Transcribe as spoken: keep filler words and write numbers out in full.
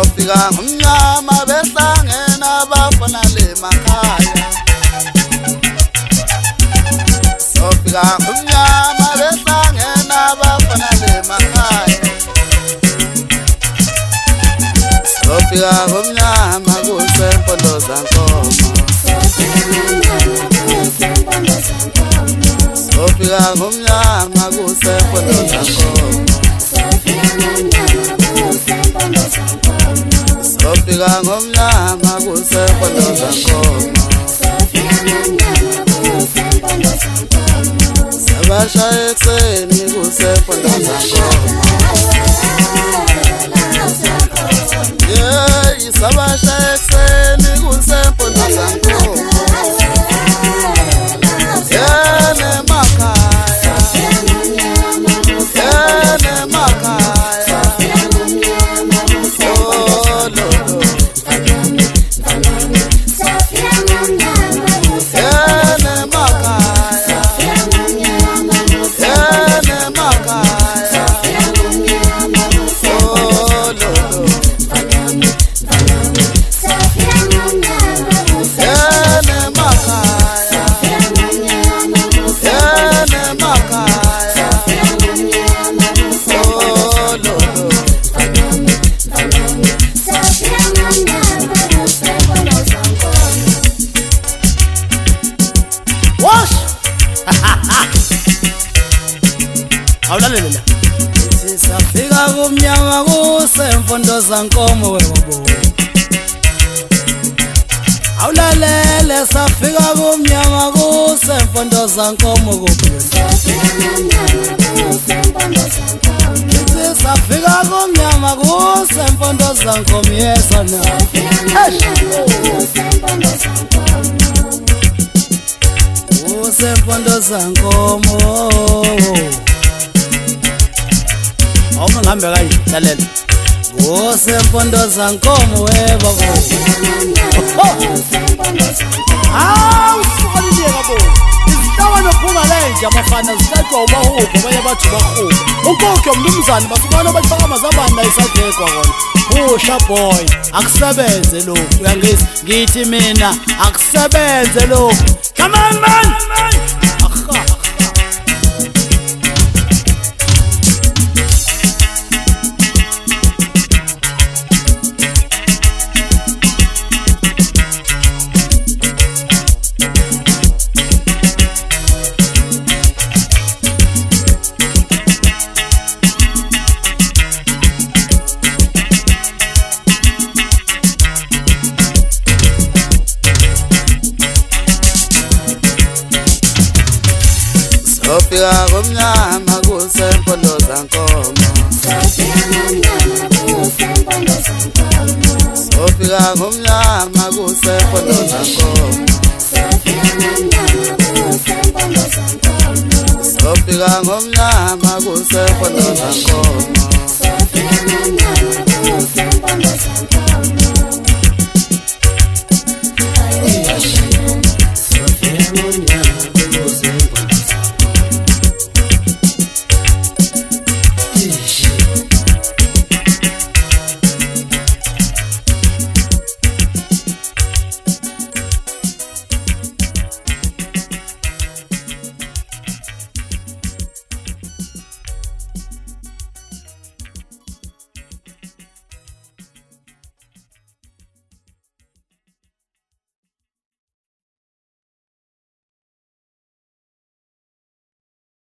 Sofika ngomnyama besangena bafana le makhaya. Sofika ngomnyama besangena bafana le makhaya. Sofika ngomnyama kusempondo zankomo. Sofika ngomnyama kusempondo zankomo. Sofika ngomnyama kusempondo zankomo. Sabasha ekuseni kusempondo zankomo. Yeah, sabasha ekuseni kusempondo zankomo. Yeah, ne makaya. Yeah, ne makaya. Oh, no, no. Yeah, ne makaya. Yeah, ne makaya. Oh, no, no. Yeah, ne makaya. Yeah, ne makaya. Oh, no, no. Wash! Awulalela. Sisafika kumnyama kusempondo zankomo webo. Awulalele safika kumnyama kusempondo zankomo kubo. Sisafika kumnyama kusempondo zankomo yesona. Kusempondo zankomo. Awuma ngambe kayi lalela. Kusempondo zankomo webo. Hawu sukalile kabo. Isitawa nophunga la nje abafana zithathwa ubahupho baye bathi bahubo. Unkokho mnumzane basubona bachakama zabani la isadekwa kona. Pusha boy akusebenze lokho uyangizwa ngithi mina akusebenze lokho. Come on man. Akha. Sofika ngomnyama kusempondo zankomo. Sofika ngomnyama kusempondo zankomo. Sofika ngomnyama kusempondo zankomo. Sofika ngomnyama